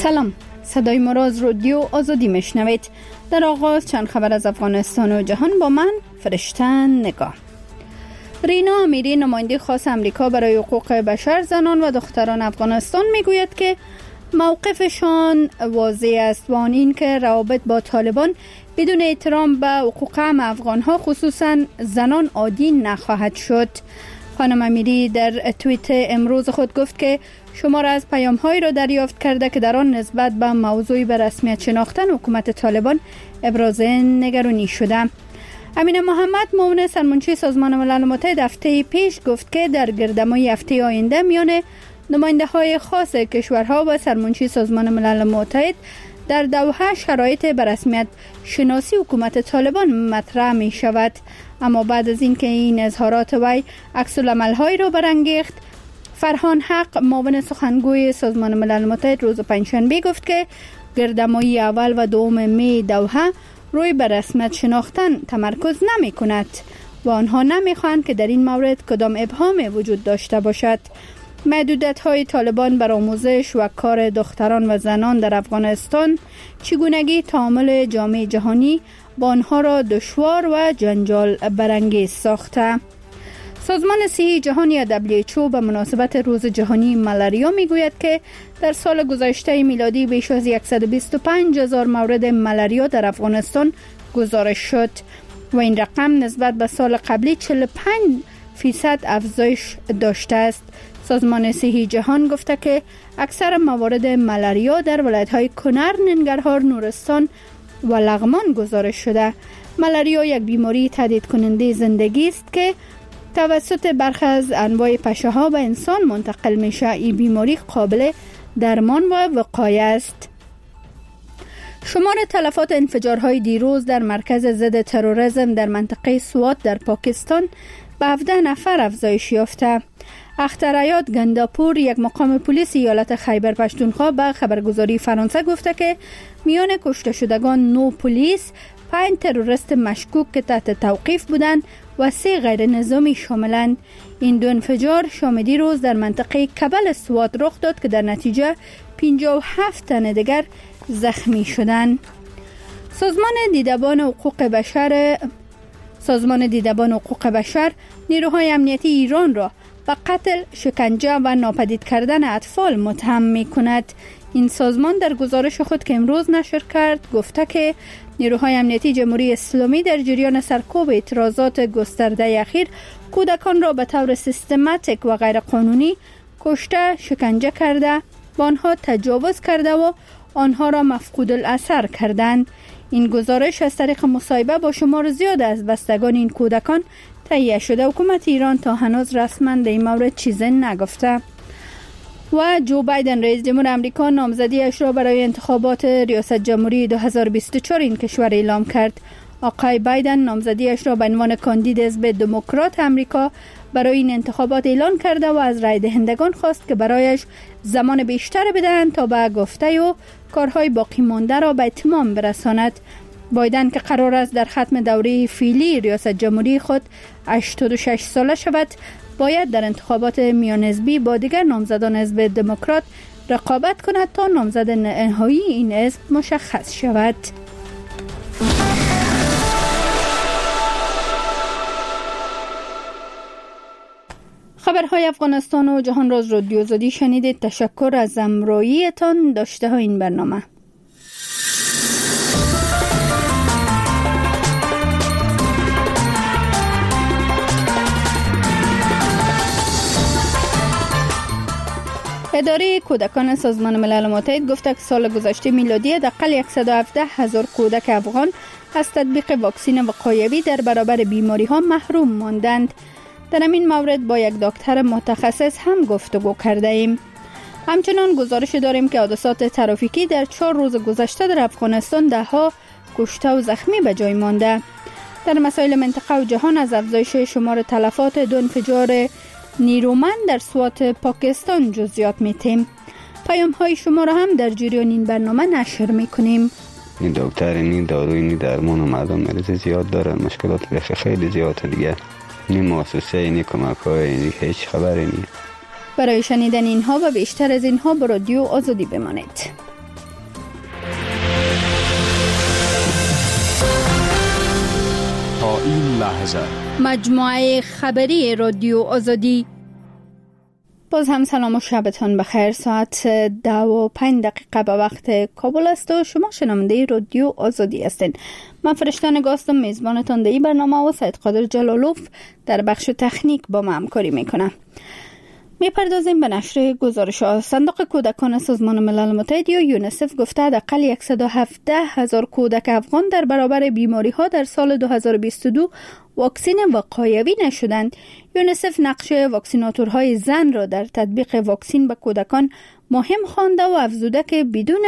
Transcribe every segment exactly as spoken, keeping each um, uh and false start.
سلام، صدای ما را از رادیو آزادی میشنوید. در آغاز چند خبر از افغانستان و جهان با من فرشته نگاه. رینا امیری، نماینده خاص امریکا برای حقوق بشر، زنان و دختران افغانستان میگوید که موقفشان واضح است و آن این که روابط با طالبان بدون احترام به حقوق هم افغانها خصوصا زنان عادی نخواهد شد. خانم امیری در توییت امروز خود گفت که شمار از پیام‌هایی را دریافت کرده که در آن نسبت به موضوعی به رسمیت شناختن حکومت طالبان ابراز نگرانی شده. امینه محمد، معاون سرمنشی سازمان ملل متحد، هفته پیش گفت که در گردهمایی هفته آینده میان نماینده‌های خاص کشورها و سرمنشی سازمان ملل متحد در دوحه شرایط به رسمیت شناسی حکومت طالبان مطرح می شود. اما بعد از اینکه این اظهارات وی عکس العمل‌هایی را برانگیخت، فرهان حق، معاون سخنگوی سازمان ملل متحد، روز پنجشنبه گفت که گردهمایی اول و دوم می دوحه روی به رسمیت شناختن تمرکز نمی کند و آنها نمی خواهند که در این مورد کدام ابهامی وجود داشته باشد. محدودیت های طالبان بر آموزش و کار دختران و زنان در افغانستان چگونگی تعامل جامعه جهانی با آنها را دشوار و جنجال برانگیز ساخته. سازمان صحی جهانی یا دبلیو اچ او به مناسبت روز جهانی ملاریا میگوید که در سال گذشته میلادی بیش از صد و بیست و پنج هزار مورد ملاریا در افغانستان گزارش شد و این رقم نسبت به سال قبلی چهل و پنج فیصد افزایش داشته است. سازمان صحی جهان گفته که اکثر موارد ملاریا در ولایت‌های کنر، ننگرهار، نورستان و لغمان گزارش شده. ملاریا یک بیماری تهدید کننده زندگی است که توسط برخی از انواع پشه‌ها به انسان منتقل میشه. این بیماری قابل درمان و وقایه است. شمار تلفات انفجارهای دیروز در مرکز ضد تروریسم در منطقه سوات در پاکستان به هفده نفر افزایش یافته. اخترعیاد گنداپور، یک مقام پلیس ایالت خیبر پشتونخوا، به خبرگزاری فرانسه گفته که میان کشته شدگان نه پلیس، پنج تروریست مشکوک که تحت توقیف بودند و سه غیر نظامی شاملند. این دو انفجار شام دیروز در منطقه کبل سوات رخ داد که در نتیجه پنجاه و هفت تن دیگر زخمی شدند. سازمان دیدبان حقوق بشر سازمان دیدبان حقوق بشر نیروهای امنیتی ایران را به قتل، شکنجه و ناپدید کردن اطفال متهم می کند. این سازمان در گزارش خود که امروز نشر کرد گفته که نیروهای امنیتی جمهوری اسلامی در جریان سرکوب اعتراضات گسترده اخیر کودکان را به طور سیستماتیک و غیر قانونی کشته، شکنجه کرده، با آنها تجاوز کرده و آنها را مفقود الاثر کردند. این گزارش از طریق مصاحبه با شمار زیاد از بستگان این کودکان تهیه شده. حکومت ایران تا هنوز رسما در این مورد چیزی نگفته. و جو بایدن، رئیس جمهور آمریکا، نامزدیش را برای انتخابات ریاست جمهوری دو هزار و بیست و چهار این کشور اعلام کرد. آقای بایدن نامزدیش را به عنوان کاندید حزب دموکرات آمریکا برای این انتخابات اعلان کرده و از رای دهندگان خواست که برایش زمان بیشتر بدهند تا به گفته و کارهای باقی مانده را به اتمام برساند. بایدن که قرار است در ختم دوره فعلی ریاست جمهوری خود هشتاد و شش ساله شود، باید در انتخابات میان حزبی با دیگر نامزدان حزب دموکرات رقابت کند تا نامزد نهایی این حزب مشخص شود. خبرهای افغانستان و جهان را از رادیو آزادی شنیدید. تشکر از همراهیتان. داشته ها این برنامه. اداره کودکان سازمان ملل متحد گفته که سال گذشته میلادی حداقل صد و هفده هزار کودک افغان از تطبیق واکسن وقایوی در برابر بیماری ها محروم ماندند. در این مورد با یک دکتر متخصص هم گفتگو کرده ایم. همچنان گزارش داریم که حادثات ترافیکی در چهار روز گذشته در افغانستان ده ها کشته و زخمی به جای مانده. در مسائل منطقه و جهان از افزایش شمار تلفات دو انفجار نیرومند در سوات پاکستان جزئیات میتیم. پیام های شما را هم در جریان این برنامه نشر میکنیم. این دکتر این دارو این درمان و مردم مریض زیاد دارن، مشکلات بخی خیلی زیاده دیگه. این مؤسسه این کمک های این هیچ خبری نیست. برای شنیدن اینها و بیشتر از اینها با رادیو آزادی بمانید. این لحظه مجموعه خبری رادیو آزادی. باز هم سلام و شبتان بخیر. ساعت ده و پنج دقیقه به وقت کابل است و شما شنونده رادیو آزادی هستین. من فرشته نگاستم، میزبانتان در این برنامه و سید قادر جلالوف در بخش تکنیک با ما همکاری میکنم. میپردازیم به نشر گزارش ها. صندوق کودکان سازمان ملل متحد یا یونیسف گفته حداقل صد و هفده هزار کودک افغان در برابر بیماری ها در سال دو هزار و بیست و دو واکسین وقایوی نشدند. یونیسف نقش واکسیناتورهای زن را در تطبیق واکسین به کودکان مهم خوانده و افزوده که بدون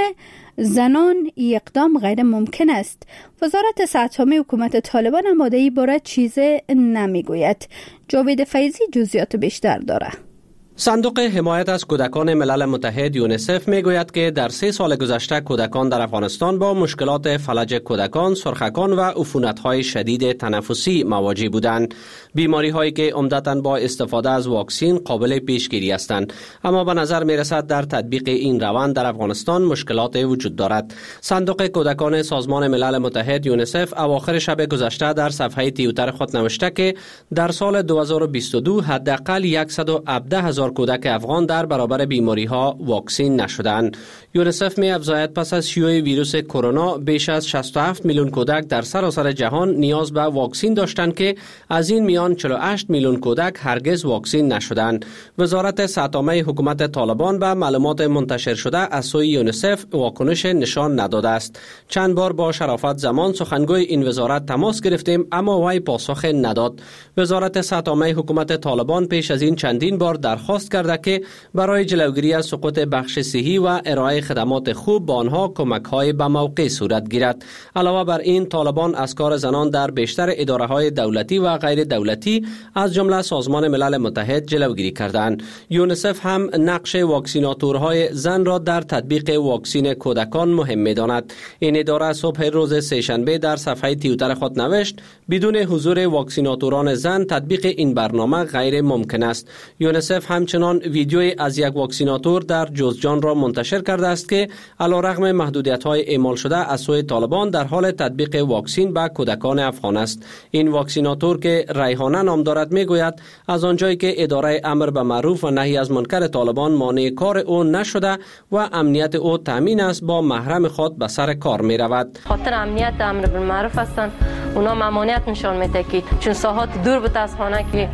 زنان اقدام غیر ممکن است. وزارت صحت عامه حکومت طالبان آمادگی باره چیزی نمیگوید. جاوید فیضی جزئیات بیشتر داره. صندوق حمایت از کودکان ملل متحد یونیسف میگوید که در سه سال گذشته کودکان در افغانستان با مشکلات فلج کودکان، سرخکان و عفونت‌های شدید تنفسی مواجه بودند. بیماری هایی که عمدتاً با استفاده از واکسین قابل پیشگیری هستند، اما به نظر میرسد در تطبیق این روند در افغانستان مشکلات وجود دارد. صندوق کودکان سازمان ملل متحد یونیسف اواخر شب گذشته در صفحه توییتر خود نوشته که در سال دو هزار و بیست و دو حداقل صد و هفده هزار کودک افغان در برابر بیماری ها واکسین نشدند. یونیسف می افزاید پس از شیوع ویروس کرونا بیش از شصت و هفت میلیون کودک در سراسر جهان نیاز به واکسین داشتند که از این میان چهل و هشت میلیون کودک هرگز واکسین نشدند. وزارت صحت عامه حکومت طالبان به معلومات منتشر شده از سوی یونیسف واکنش نشان نداده است. چند بار با شرافت زمان سخنگوی این وزارت تماس گرفتیم اما وی پاسخ نداد. وزارت صحت عامه حکومت طالبان پیش از این چندین بار درخواست کرده که برای جلوگیری از سقوط بخش صحی و ارائه خدمات خوب با آنها کمک‌های به موقع صورت گیرد. علاوه بر این طالبان از کار زنان در بیشتر اداره‌های دولتی و غیر دولتی از جمله سازمان ملل متحد جلوگیری کردند. یونیسف هم نقش واکسیناتورهای زن را در تطبیق واکسین کودکان مهم می‌داند. این اداره صبح روز سه‌شنبه در صفحه توییتر خود نوشت بدون حضور واکسیناتوران زن تطبیق این برنامه غیر ممکن است. یونیسف همچنان ویدیوی از یک واکسیناتور در جوزجان را منتشر کرده است که علیرغم محدودیت‌های اعمال شده از سوی طالبان در حال تطبیق واکسین به کودکان افغان است. این واکسیناتور که ریحانه نام دارد میگوید از آنجایی که اداره امر به معروف و نهی از منکر طالبان مانع کار او نشده و امنیت او تامین است با محرم خود به سر کار می رود. خاطر امنیت امر به معروف هستند اونا ممانعت نشان میده که چون ساحات دور بود از خانه که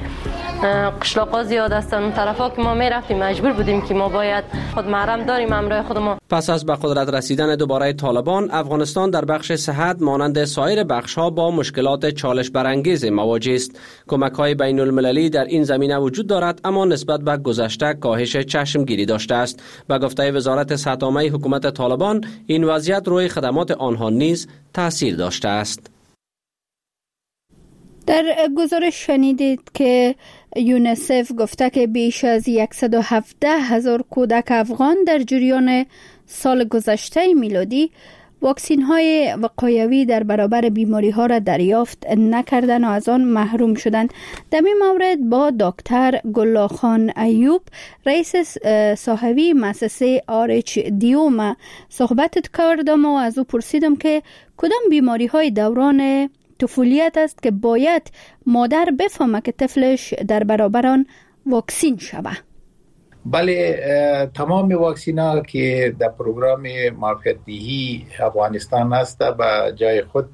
قشلاقا زیاد هستن اون طرفا که ما میرفتیم مجبور بودیم که ما باید خود محرم داریم امرای خودمون. پس از به قدرت رسیدن دوباره طالبان افغانستان در بخش صحت مانند سایر بخش‌ها با مشکلات چالش برانگیز مواجه است. کمک‌های بین المللی در این زمینه وجود دارد اما نسبت به گذشته کاهش چشمگیری داشته است. به گفته وزارت صحت عامه حکومت طالبان این وضعیت روی خدمات آنها نیز تاثیر داشته است. در گزارش شنیدید که یونیسف گفته که بیش از صد و هفده هزار کودک افغان در جریان سال گذشته میلادی واکسین های وقایوی در برابر بیماری ها را دریافت نکردند و از آن محروم شدند. در این مورد با دکتر گلا خان ایوب رئیس صاحبی مؤسسه آر اچ دیوم صحبت کردم و از او پرسیدم که کدام بیماری های دوران طفولیت است که باید مادر بفهمه که طفلش در برابر آن واکسین شوه. بله، تمام واکسین ها که در پروگرام معافیت دهی افغانستان است به جای خود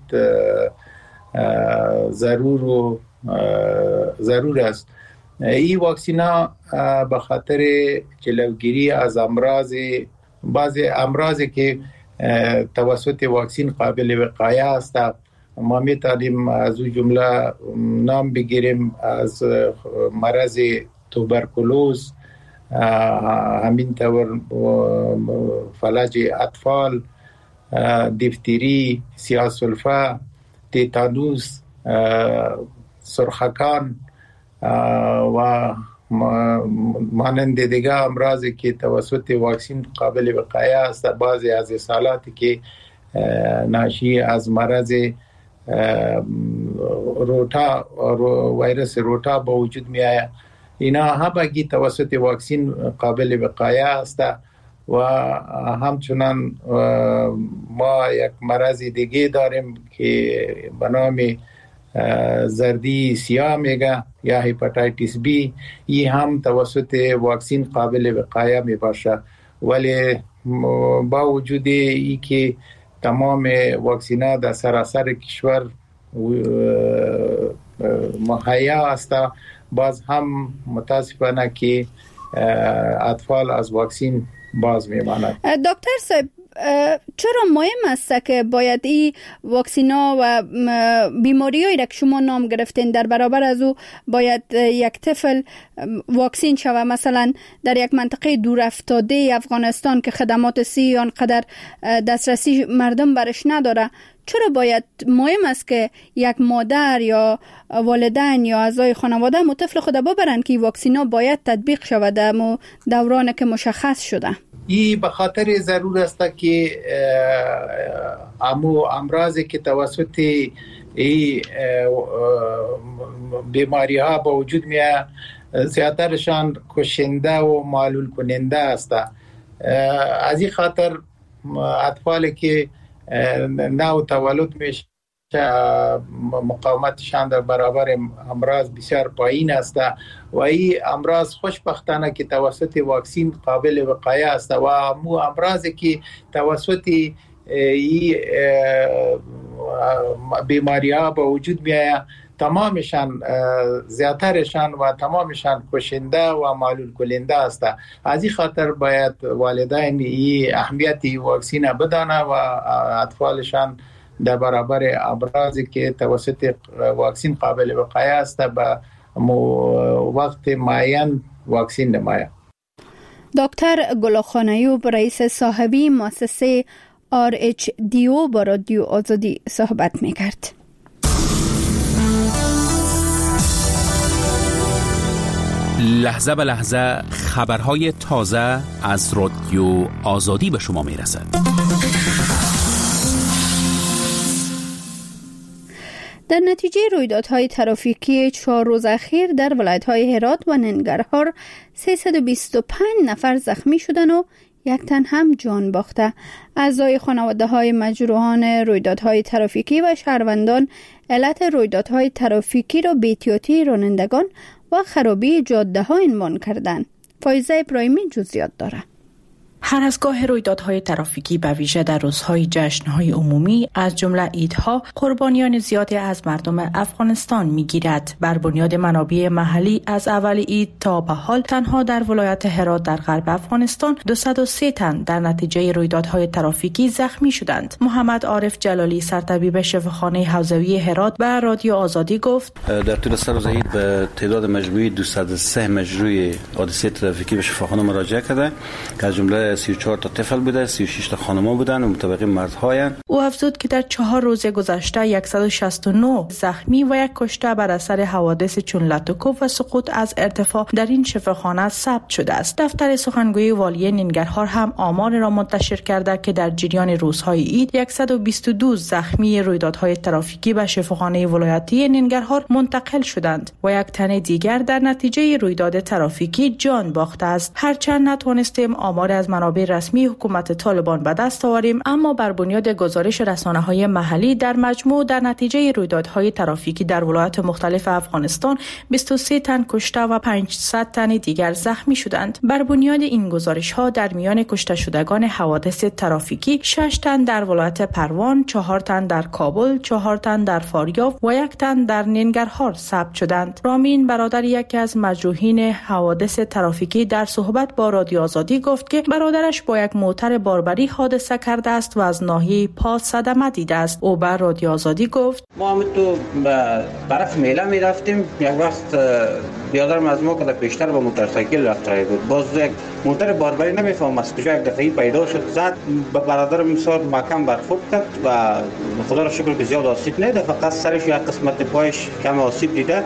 ضرور و ضرور است. این واکسین ها به خاطر جلوگیری از امراض بعضی امراضی که توسط واکسین قابل وقایه است ما میتونیم از اون جمله نام بگیریم از مرض توبرکولوز، همین طور فلج اطفال، دیفتری، سیاه‌سلفه، تیتانوس، سرخکان و مانند دیگه امراضی که توسط واکسین قابل وقایه است. بعضی از اصطلاحاتی که ناشی از مرض روتا ویروس روتا با وجود می آید، اینا همگی توسط واکسین قابل وقایه است. و همچنان ما یک مرض دیگه داریم که به نام زردی سیاه میگه یا هپاتیتیس بی، این هم توسط واکسین قابل وقایه می باشه. ولی با وجود ای که تمام واکسین‌ها در سراسر کشور مهیا است، باز هم متاسفانه که اطفال از واکسین باز میمانند. دکتر صاحب، چرا مهم است که باید این واکسینا و بیماری هایی را که شما نام گرفتین در برابر از او باید یک طفل واکسین شود؟ مثلا در یک منطقه دور افتاده افغانستان که خدمات صحی آنقدر دسترسی مردم برش نداره، چرا باید مهم است که یک مادر یا والدین یا اعضای خانواده مو طفل خود ببرن که واکسینا باید تطبیق شود در دوران که مشخص شده؟ این به خاطر ضرور است که امو امراضی که توسط این بیماری ها با وجود میاد زیادترشان کشنده و معلول کننده است. از این خاطر اطفالی که نو تولد میشه مقاومتشان در برابر امراض بسیار پایین است و این امراض خوشبختانه که توسط واکسین قابل وقایه است و مو امراضی که توسط این بیماری ها به وجود میآید تمامشان زیادترشان و تمامشان کشنده و معلول کننده است. از این خاطر باید والدین این اهمیت واکسین بدانه و اطفالشان در برابر امراضی که توسط واکسین قابل وقایه است به وقت معین واکسین نماید. دکتر گلاخان ایوب، رئیس صاحبی مؤسسه آر اچ دی او با رادیو آزادی صحبت میکرد. لحظه به لحظه خبرهای تازه از رادیو آزادی به شما میرسد. در نتیجه رویدادهای ترافیکی چهار روز اخیر در ولایت‌های هرات و ننگرهار سیصد و بیست و پنج نفر زخمی شدند و یک تن هم جان باخته. اعضای خانواده‌های مجروحان رویدادهای ترافیکی و شهروندان علت رویدادهای ترافیکی را بی‌احتیاطی رانندگان و خرابی جاده‌ها عنوان کردند. فایزه ابراهیمی جزئیات دارد. هر از گاه رویدادهای ترافیکی به ویژه در روزهای جشن‌های عمومی از جمله عیدها قربانیان زیادی از مردم افغانستان می‌گیرد. بر بنیاد منابع محلی از اول عید تا به حال تنها در ولایت هرات در غرب افغانستان دویست و سه تن در نتیجه رویدادهای ترافیکی زخمی شدند. محمد عارف جلالی سرطبیب شفاخانه حوزوی هرات به رادیو آزادی گفت در طول سه روز عید به تعداد مجموعی دویست و سه مجروح حادثه ترافیکی به شفاخانه مراجعه کرده که از جمله سی و چهار تا طفل بوده، سی و شش تا خانم‌ها بودند و متبقی مردهایند. او افزود که در چهار روز گذشته صد و شصت و نه زخمی و یک کشته بر اثر حوادث چون لطوکوف و سقوط از ارتفاع در این شفاخانه ثبت شده است. دفتر سخنگوی والی ننگرهار هم آمار را منتشر کرده که در جریان روزهای عید صد و بیست و دو زخمی رویدادهای ترافیکی به شفاخانه ولایتی ننگرهار منتقل شدند و یک تن دیگر در نتیجه رویداد ترافیکی جان باخته است. هرچند نتوانستیم آمار از منابع رسمی حکومت طالبان به دست آوریم، اما بر بنیاد گزارش رسانه‌های محلی در مجموع در نتیجه رویدادهای ترافیکی در ولایات مختلف افغانستان بیست و سه تن کشته و پانصد تن دیگر زخمی شدند. بر بنیاد این گزارش‌ها در میان کشته شدگان حوادث ترافیکی شش تن در ولایت پروان، چهار تن در کابل، چهار تن در فاریاب و یک تن در ننگرهار ثبت شدند. رامین برادر یکی از مجروحین حوادث ترافیکی در صحبت با رادیو آزادی گفت که برادرش با یک موتر باربری حادثه کرده است و از ناحیه پا صدمه دیده است. او بر رادیو آزادی گفت ما هم تو به طرف میله می رفتیم، یک وقت بیادرم از ما که در پیشتر با موتورسایکل رفت رای بود، باز یک موتر باربری نمیفهم از کجا یک دفعی پیدا شد، زد به برادرم سر محکم برخورد کرد و خدا را شکر که زیاد آسیب ندیده، فقط سرش یک قسمت پایش کم آسیب دیده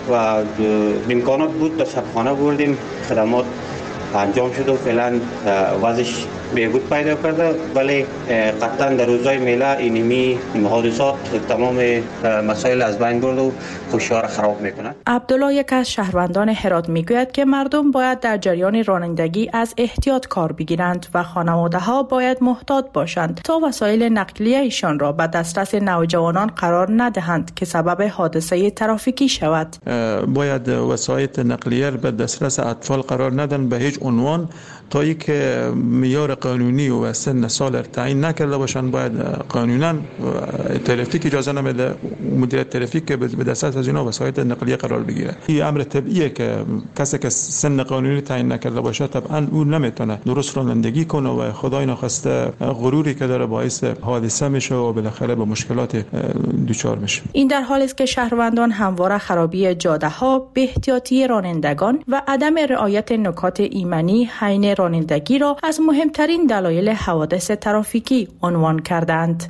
و امکانات بود تا شفاخانه بردیم، خدمات انجام شد و فعلا وضعش بهبود پیدا کرده، ولی قطعا در روزهای میله اینمی حادثات تمام مسائل از بین برد و خوشی‌ها را خراب میکنه. عبدالله یک از شهروندان هرات میگوید که مردم باید در جریان رانندگی از احتیاط کار بگیرند و خانواده ها باید محتاط باشند تا وسایل نقلیه ایشان را به دسترس نوجوانان قرار ندهند که سبب حادثه ترافیکی شود. باید وسایل نقلیه به دسترس اطفال قرار ندن به هیچ عنوان تا یک معیار قانونی و سن سال تعیین نکرده باشند. باید قانونا ترافیک اجازه نمیده مدیر ترافیک که به دسترس از اینا وسایل نقلیه قرار بگیره. این امر طبیعیه که کسی که سن قانونی تعیین نکرده باشه طبعا اون نمیتونه درست رانندگی کنه و خدای نخواسته غروری که داره باعث حادثه میشه و بالاخره به مشکلات دچار میشه. این در حالی است که شهروندان همواره خرابی جاده ها، بی‌احتیاطی رانندگان و عدم رعایت نکات ایمنی حین رانندگی را از مهمترین دلایل حوادث ترافیکی عنوان کردند.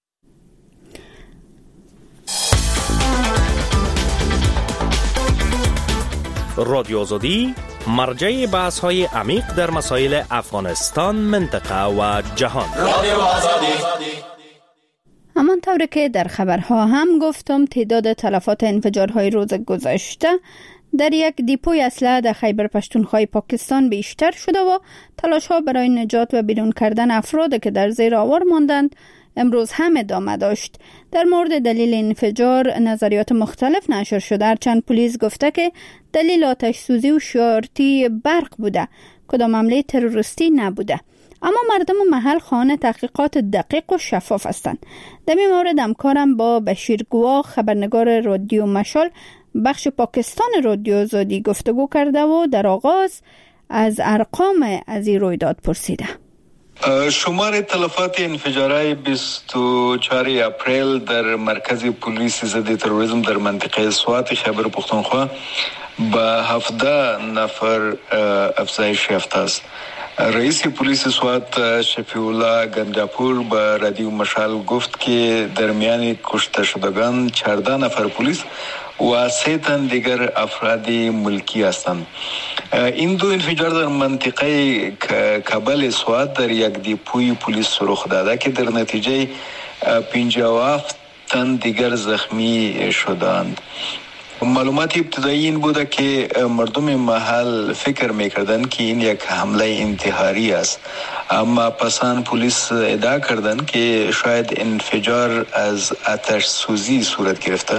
رادیو آزادی مرجع بحث های عمیق در مسائل افغانستان، منطقه و جهان. رادیو آزادی. همانطور که در خبرها هم گفتم، تعداد تلفات انفجارهای روز گذشته در یک دیپوی اسلحه در خیبر پختونخوا پاکستان بیشتر شده و تلاش‌ها برای نجات و بیرون کردن افراد که در زیر آوار ماندند امروز هم ادامه داشت. در مورد دلیل انفجار نظریات مختلف نشر شده، هرچند پلیس گفته که دلیل آتش سوزی و شارتی برق بوده، کدام حمله تروریستی نبوده. اما مردم محل خواهان تحقیقات دقیق و شفاف هستند. در این مورد همکارم با بشیر گواه، خبرنگار رادیو مشال بخش پاکستان رادیو آزادی گفتگو کرده و در آغاز از ارقام از این رویداد پرسیده. شمار تلفات انفجارهای بیست و چهار اپریل در مرکز پلیس ضد تروریسم در منطقه سوات خیبر پختونخوا به هفده نفر افزایش یافته است. رئیس پلیس سوات شفیع الله گنجاپور به رادیو مشال گفت که در میان کشته شدگان چهارده نفر پلیس و سه تن دیگر افراد ملکی هستند. این دو انفجار در منطقه کابل سوات در یک دیپوی پلیس رخ داده که در نتیجه پنجاه و هفت تن دیگر زخمی شدند. معلومات ابتدایی این بوده که مردم محل فکر میکردند که این یک حمله انتحاری است، اما پسان پلیس ادعا کردند که شاید انفجار از آتش سوزی صورت گرفته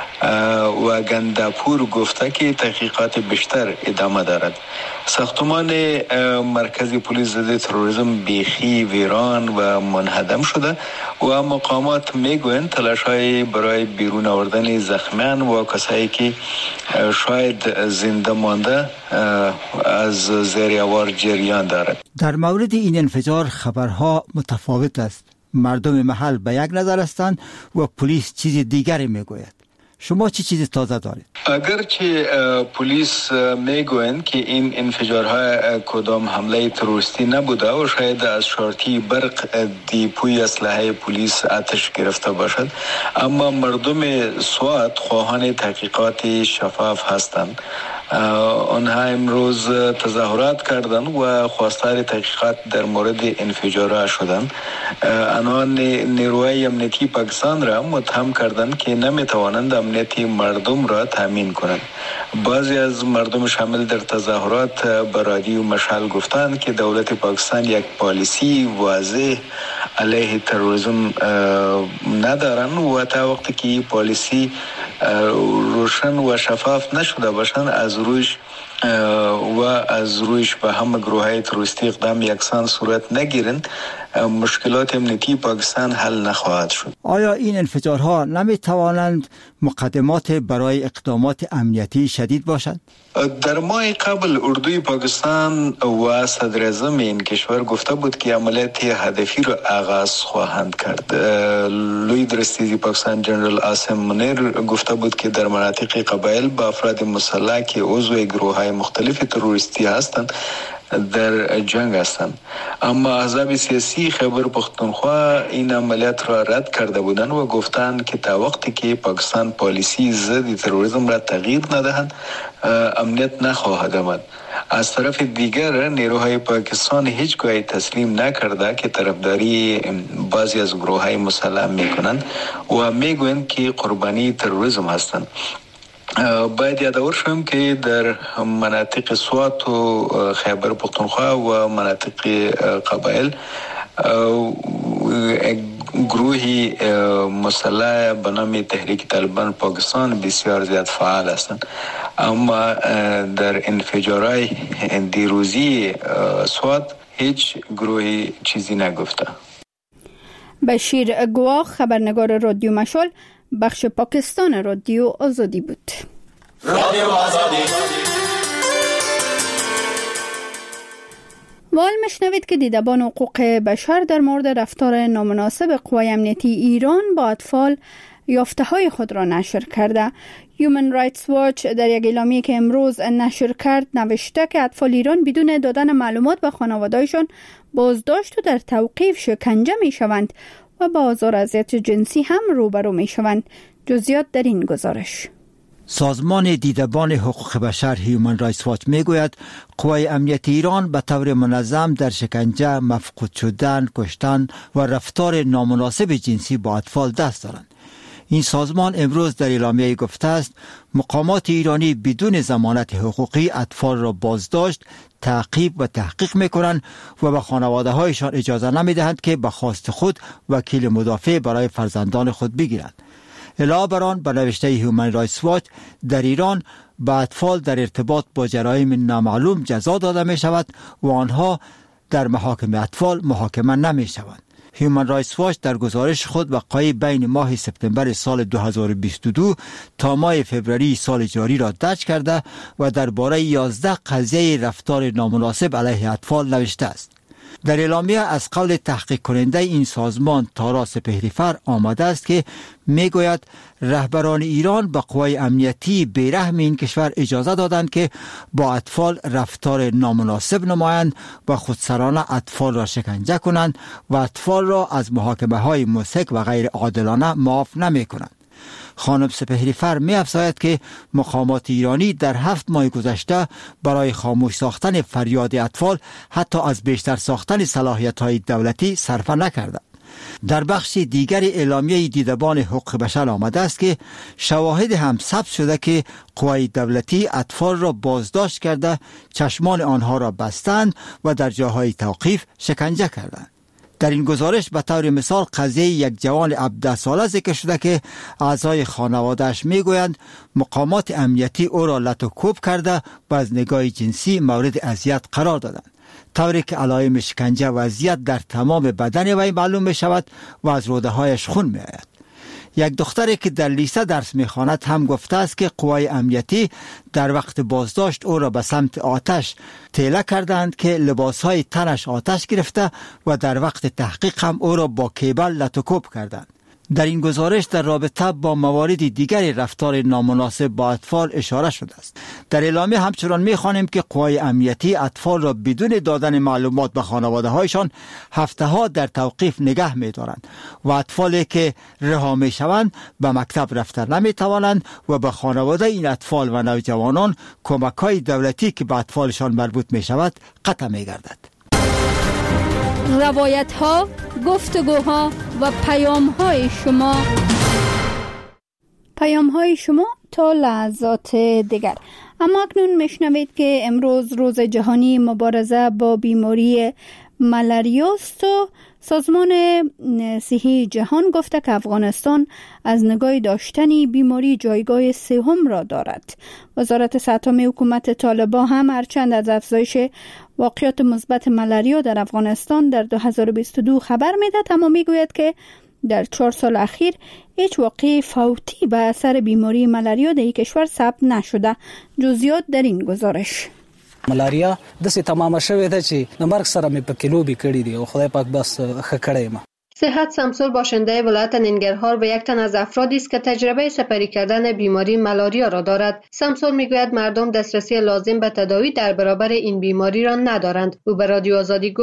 و گنداپور گفته که تحقیقات بیشتر ادامه دارد. ساختمان مرکزی پلیس ضد تروریسم بیخی ویران و منهدم شده و مقامات میگویند تلاش‌های برای بیرون آوردن زخمیان و کسایی که شاید زنده مانده از زیر آوار جریان دارد. در مورد این انفجار خبرها متفاوت است. مردم محل به یک نظر هستند و پلیس چیز دیگری میگوید. شما چی چیز تازه دارید؟ اگرچه پلیس میگویند که این انفجارها کدام حمله تروریستی نبوده و شاید از شارتی برق دیپوی اسلحه پلیس آتش گرفته باشد، اما مردم سوات خواهان تحقیقات شفاف هستند. آنها امروز تظاهرات کردند و خواستار تحقیقات در مورد انفجارها شدند. آنها نیروهای امنیتی پاکستان را متهم کردند که نمیتوانند امنیت مردم را تامین کنند. بعضی از مردم شامل در تظاهرات به رادیو مشال گفتند که دولت پاکستان یک پالیسی واضح علیه تروریسم ندارند و تا وقتی که پالیسی روشن و شفاف نشده باشند از رویش و از رویش به همه گروه‌های تروریستی اقدام یکسان صورت نگیرند، مشکلات امنیتی پاکستان حل نخواهد شد. آیا این انفجارها نمی توانند مقدمات برای اقدامات امنیتی شدید باشند؟ در ماه قبل اردوی پاکستان و صدر اعظم این کشور گفته بود که عملیات هدفی را آغاز خواهند کرد. لوی درستیزی پاکستان جنرال عاصم منیر گفته بود که در مناطق قبایل با افراد مسلح که عضو گروه‌های مختلف تروریستی هستند در جنگ هستند، اما احزاب سیاسی خیبر پختونخوا این عملیات را رد کرده بودند و گفتند که تا وقتی که پاکستان پالیسی ضد تروریسم را تغییر ندهند امنیت نخواهد آمد. از طرف دیگر نیروهای پاکستان هیچگاه تسلیم نکرده که طرفداری بعضی از گروه‌های مسلح میکنند و میگویند که قربانی تروریسم هستند. باید یادآور شوم که در مناطق سوات و خیبر پختونخوا و مناطق قبایل گروهی مسلح به نام تحریک طالبان پاکستان بسیار زیاد فعال هستند، اما در انفجارهای دیروزی سوات هیچ گروهی چیزی نگفته. بشیر گواه، خبرنگار رادیو مشال، بخش پاکستان رادیو آزادی بود. رادیو آزادی. وال میشنوید که دیدبان حقوق بشر در مورد رفتار نامناسب قوای امنیتی ایران با اطفال یافته های خود را نشر کرده. Human Rights Watch در یک اعلامیه که امروز نشر کرد نوشته که اطفال ایران بدون دادن معلومات به خانواده‌هایشان بازداشت و در توقیف شکنجه می شوند و با آزار و اذیت جنسی هم روبرو می شوند. جزئیات در این گزارش. سازمان دیدبان حقوق بشر هیومن رایتس واچ میگوید قوای امنیتی ایران به طور منظم در شکنجه، مفقود شدن، کشتن و رفتار نامناسب جنسی با اطفال دست دارند. این سازمان امروز در اعلامیه گفته است مقامات ایرانی بدون ضمانت حقوقی اطفال را بازداشت، تعقیب و تحقیق میکنند و به خانواده هایشان اجازه نمیدهند که به خواست خود وکیل مدافع برای فرزندان خود بگیرند. علاوه بر آن به نوشته هیومن رایتس واچ در ایران به اطفال در ارتباط با جرایم نامعلوم جزا داده می شود و آنها در محاکم اطفال محاکمه نمی شوند. هیومن رایتس واچ در گزارش خود وقایع بین ماه سپتامبر سال دو هزار و بیست و دو تا ماه فوریه سال جاری را درج کرده و درباره یازده قضیه رفتار نامناسب علیه اطفال نوشته است. در اعلامیه از قول تحقیق کننده این سازمان تارا سپهریفر آمده است که میگوید رهبران ایران به قوای امنیتی بیرحم این کشور اجازه دادند که با اطفال رفتار نامناسب نمایند و خودسرانه اطفال را شکنجه کنند و اطفال را از محاکمه های مسک و غیر عادلانه معاف نمی کنند. خانم سپهریفر می افزاید که مقامات ایرانی در هفت ماه گذشته برای خاموش ساختن فریاد اطفال حتی از بیشتر ساختن صلاحیت های دولتی صرفه نکرده. در بخش دیگر اعلامیه دیدبان حقوق بشر آمده است که شواهد هم ثبت شده که قوای دولتی اطفال را بازداشت کرده، چشمان آنها را بستند و در جاهای توقیف شکنجه کردند. در این گزارش به طور مثال قضیه یک جوان هفده ساله ذکر شده که اعضای خانواده‌اش میگویند مقامات امنیتی او را لط و کوب کرده و از نگاه جنسی مورد اذیت قرار دادند، طوری که علائم شکنجه و اذیت در تمام بدن وی معلوم می شود و از روده هایش خون می آید. یک دختری که در لیسه درس می‌خواند هم گفته است که قوای امنیتی در وقت بازداشت او را به سمت آتش تیله کردند که لباسهای تنش آتش گرفته و در وقت تحقیق هم او را با کیبل لط و کوب کردند. در این گزارش در رابطه با موارد دیگری رفتار نامناسب با اطفال اشاره شده است. در اعلامیه همچنان می‌خوانیم که قوای امنیتی اطفال را بدون دادن معلومات به خانواده‌هایشان هفته‌ها در توقیف نگه می‌دارند و اطفالی که رها می‌شوند به مکتب رفتن نمی‌توانند و به خانواده این اطفال و نوجوانان کمک‌های دولتی که به اطفالشان مربوط می‌شود قطع می‌گردد. روایت ها، گفتگوها و پیام های شما پیام های شما تا لحظات دیگر. اما اکنون میشنوید که امروز روز جهانی مبارزه با بیماری ملاریا است و سازمان صحی جهان گفته که افغانستان از نگاه داشتن بیماری جایگاه سوم را دارد. وزارت صحت عامه حکومت طالبان هم هرچند از افزایش واقعات مثبت ملاریا در افغانستان در دو هزار و بیست و دو خبر میدهد، اما میگوید که در چهار سال اخیر هیچ واقعه فوتی به اثر بیماری ملاریا در این کشور ثبت نشده. جزئیات در این گزارش. ملاریا داسې تمامه شوې ده چې د مرګ سره مې په کلوبې کړي دي او خدای پاک بس ښه کړی یم. صحت سمسور باشنده ولایت ننگرهار و یک تن از افرادی است که تجربه سپری کردن بیماری ملاریا را دارد. سمسور میگوید مردم دسترسی لازم به تداوی در برابر این بیماری را ندارند. او به رادیو آزادی گفت: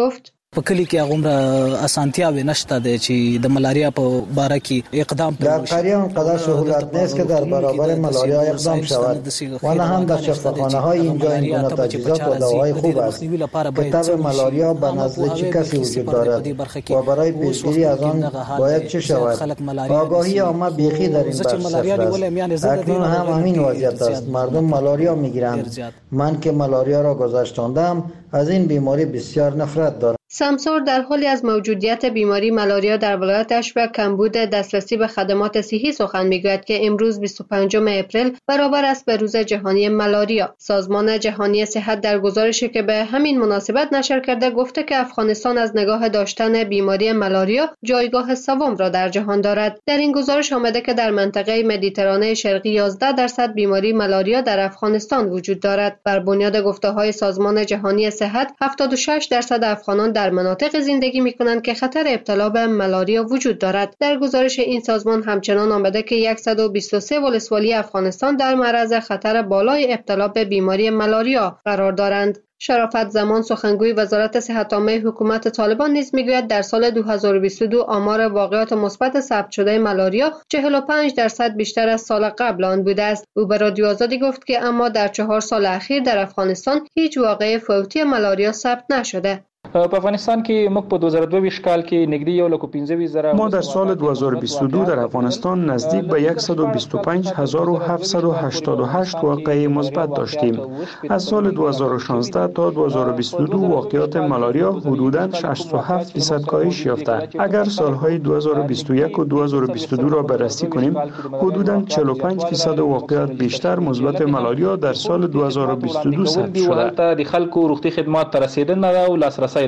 په کلی کې هغه اسانتیاوې نشته د چې د ملاریا په باره کې اقدام در قریه اونقدر سهولت نیست که در برابر ملاریا اقدام شود و نه هم در شفاخانه‌های اینجا این گونه تجهیزات و دواهای خوب است که تب ملاریا به نزد چه کسی وجود دارد و برای پیشگیری از آن باید چه شود. آگاهی عامه بیخی در این بخش صفر است. اکنون هم همین وضعیت است. مردم ملاریا میگیرند. من که ملاریا را گذشتاندم از این بیماری بسیار نفرت دارم. سمسور در حالی از موجودیت بیماری ملاریا در ولایتش و کمبود دسترسی به خدمات صحی سخن میگوید که امروز بیست و پنجم اپریل برابر است به روز جهانی ملاریا. سازمان جهانی صحت در گزارشی که به همین مناسبت نشر کرده گفته که افغانستان از نگاه داشتن بیماری ملاریا جایگاه سوم را در جهان دارد. در این گزارش آمده که در منطقه مدیترانه شرقی یازده درصد بیماری ملاریا در افغانستان وجود دارد. بر بنیاد گفته‌های سازمان جهانی صحت هفتاد و شش درصد افغانان در مناطق زندگی می‌کنند که خطر ابتلا به ملاریا وجود دارد. در گزارش این سازمان همچنان آمده که صد و بیست و سه ولسوالی افغانستان در معرض خطر بالای ابتلا به بیماری ملاریا قرار دارند. شرافت زمان سخنگوی وزارت صحت عامه حکومت طالبان نیز میگوید در سال دو هزار و بیست و دو آمار واقعات مثبت ثبت شده ملاریا چهل و پنج درصد بیشتر از سال قبل آن بوده است. او به رادیو آزادی گفت که اما در چهار سال اخیر در افغانستان هیچ واقعه فوتی ملاریا ثبت نشده. په افغانستان کې موږ په دو هزار و دوه کال کې نږدې یو لک و پنځه ویشت زره ما در سال دو هزار و بیست و دو در افغانستان نزدیک به صد و بیست و پنج هزار و هفتصد و هشتاد و هشت واقعه مثبت داشتیم. از سال دو هزار و شانزده تا دو هزار و بیست و دو واقعات ملاریا حدوداً شصت و هفت درصد کاهش یافته. اگر سالهای دو هزار و بیست و یک و دو هزار و بیست و دو را بررسی کنیم حدوداً چهل و پنج درصد واقعات بیشتر مثبت ملاریا در سال دو هزار و بیست و دو ثبت شده. د خلکو روغتي خدمات تر رسیدنه او لاسرسی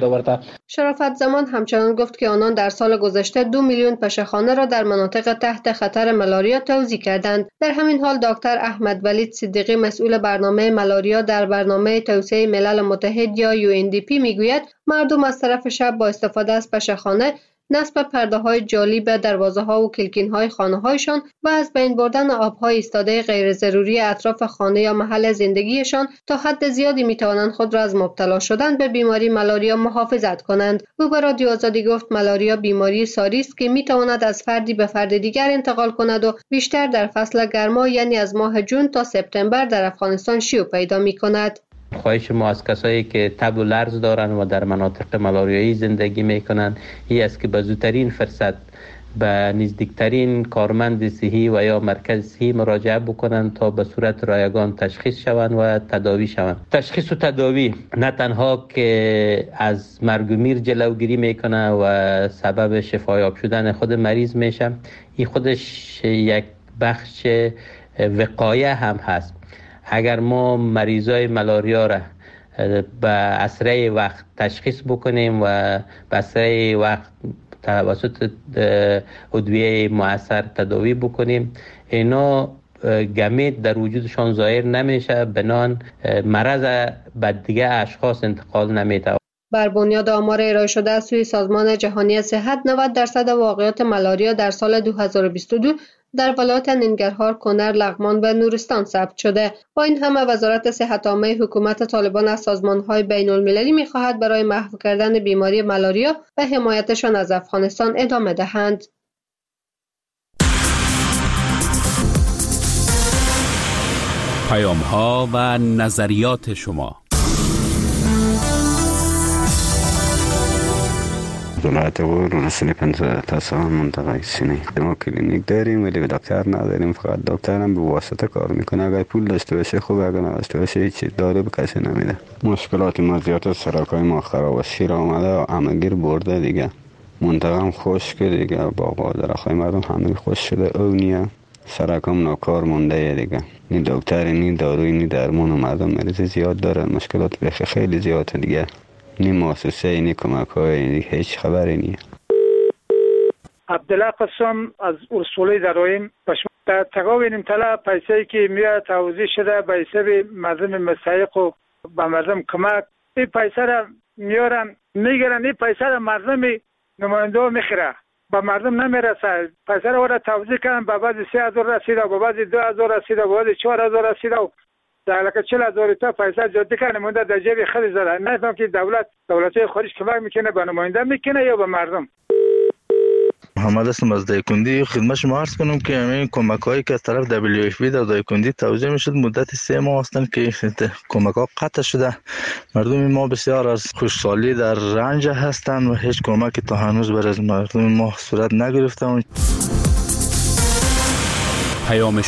شرافت زمان همچنان گفت که آنان در سال گذشته دو میلیون پشهخانه را در مناطق تحت خطر ملاریا توزیع کردند. در همین حال دکتر احمد ولید صدیقی مسئول برنامه ملاریا در برنامه توسعه ملل متحد یا یو ان دی پی میگوید مردم از طرف شب با استفاده از پشهخانه نصب پرده های جالی به دروازه ها و کلکین های خانه هایشان و از بین بردن آب های ایستاده غیر ضروری اطراف خانه یا محل زندگیشان تا حد زیادی می توانند خود را از مبتلا شدن به بیماری ملاریا محافظت کنند. او به رادیو آزادی گفت ملاریا بیماری ساری است که می تواند از فردی به فرد دیگر انتقال کند و بیشتر در فصل گرما یعنی از ماه جون تا سپتامبر در افغانستان شیوع پیدا می کند. خواهش ما از کسایی که تب و لرز دارن و در مناطق ملاریایی زندگی میکنن این است که به زودترین فرصت به نزدیکترین کارمند صحی و یا مرکز صحی مراجعه بکنن تا به صورت رایگان تشخیص شوند و تداوی شوند. تشخیص و تداوی نه تنها که از مرگ و میر جلوگیری میکنه و سبب شفایاب شدن خود مریض میشه، این خودش یک بخش وقایه هم هست. اگر ما مریضای ملاریا را به اسرع وقت تشخیص بکنیم و به اسرع وقت توسط ادویه مؤثر تداوی بکنیم، اینا گمید در وجودشان ظاهر نمیشه، بنان مرض به دیگه اشخاص انتقال نمیده. بر بنیاد آمار ارائه شده از سوی سازمان جهانی صحت نود درصد واقعات ملاریا در سال دو هزار و بیست و دو در ولایت ننگرهار، کنر، لغمان و نورستان ثبت شده. با این همه وزارت صحت عامه حکومت طالبان از سازمان‌های بین‌المللی می‌خواهد برای محو کردن بیماری ملاریا و حمایتشان از افغانستان ادامه دهند. پیام‌ها و نظریات شما. ولایت غور رسلی پنځه تاسو منطقه سینه ما کلینیک داریم ولی دکتر نداریم، فقط دکتر هم به واسطه کار میکنه. اگر پول داشته باشه خوبه، اگر نداشته باشه هیچ داره به کسی نمیده. مشکلات ما زیاد، سرکای ما خراب است، شیر آمده همگیر برده دیگه. منطقه هم خشک دیگه، باغ و درختای مردم همه خشک شده، او نیه سرکام ناکار مونده دیگه. این دکتر این داروی این درمان و مردم مریض زیاد داره، مشکلات بخی خیلی زیاده دیگه. نی مؤسسه اینی کمک های هیچ خبری نیه. عبدالله قسم از اصولی درایم در تقاوینیم طلا پیسایی که میاد توضیح شده به حساب مردم مستحق و به مردم کمک، این پیسه را میارن میگیرن، این پیسه را مردم نماینده ها میخیره، به مردم نمیرسه. پیسه را وارد توضیح کردن، به بعضی سه هزار رسیده، به بعضی دو هزار رسیده، به بعضی چهار هزار رسیده. لکه چهل هزار تا پیسه جاده کنه مونده در جیب خود زده. نفهم که دولت دولت‌های خارج کمک میکنه به نماینده میکنه یا به مردم. محمد هستم از دایکندی. خدمت شما عرض کنم که همین کمک هایی که از طرف دبلیو اف پی در دایکندی توزیع میشد مدت سه ماه هستند که کمک ها قطع شده. مردم ما بسیار از خوشحالی در رنج هستند و هیچ کمکی تا هنوز برای مردم ما صورت نگرفته. پیام